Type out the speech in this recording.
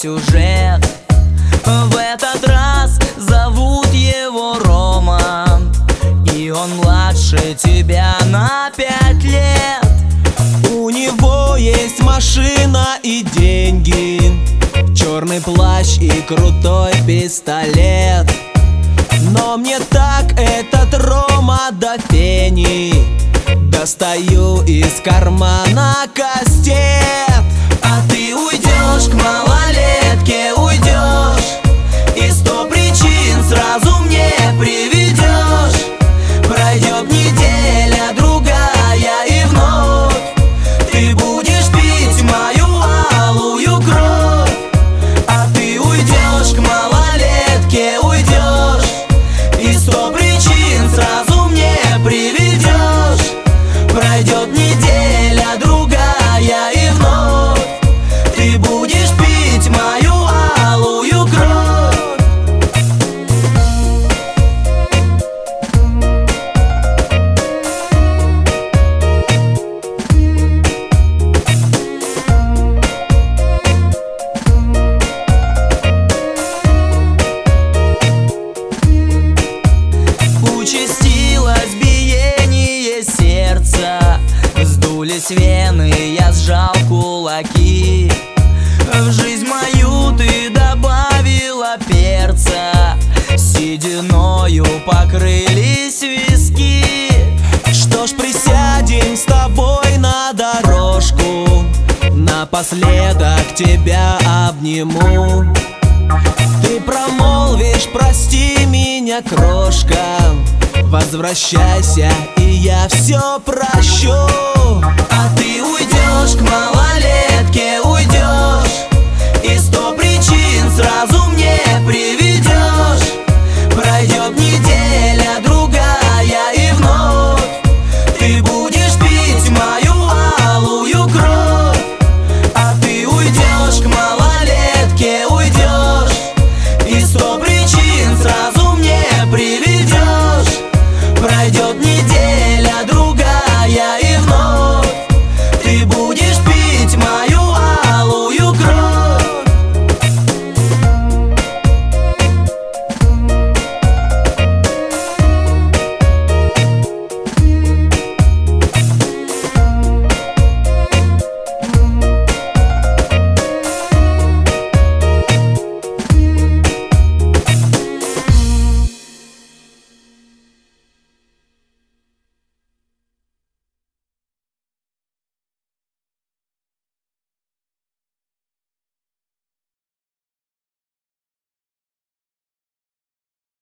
сюжет. В этот раз зовут его Рома, и он младше тебя на 5 лет. У него есть машина и деньги, черный плащ и крутой пистолет. Но мне так этот Рома до фени. Достаю из кармана кастет. А ты уйдешь к малолетке, уйдешь, и 100 причин сразу мне приведешь. Пройдет неделя, другая, и вновь ты будешь пить мою алую кровь. А ты уйдешь к малолетке, уйдешь, и 100 причин сразу мне приведешь. Пройдет неделя, другая, и вновь ты будешь пить мою алую кровь. Участилось биение сердца, вздулись вены, я сжал кулаки. В жизнь мою ты добавила перца, сединою покрылись виски. Что ж, присядем с тобой на дорожку, напоследок тебя обниму. Ты промолвишь: прости меня, крошка, возвращайся, и я все прощу. А ты уйдешь к малолетке,